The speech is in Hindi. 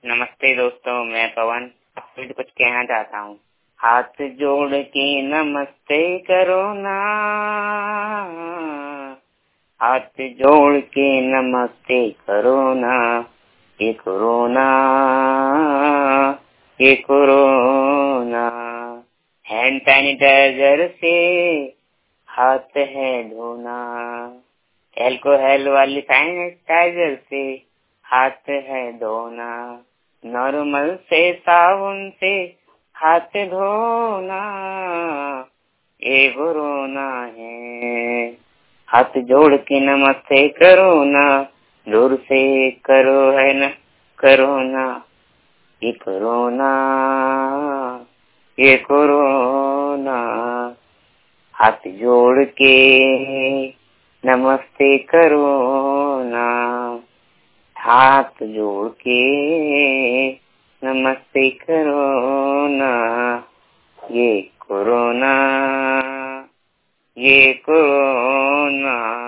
नमस्ते दोस्तों, मैं पवन आपसे कुछ कहना चाहता हूँ। हाथ जोड़ के नमस्ते करो ना, हाथ जोड़ के नमस्ते करो ना, ये कोरोना, ये कोरोना। हैंड सैनिटाइजर से हाथ है धोना, एल्कोहल वाली सैनिटाइजर से हाथ है धोना, नॉर्मल से साबुन से हाथ धोना, ये कोरोना है। हाथ जोड़ के नमस्ते करो ना, दूर से करो है ना करोना, ये कोरोना, ये कोरोना। हाथ जोड़ के नमस्ते करो ना, हाथ जोड़ के नमस्ते करो ना, ये कोरोना, ये कोरोना।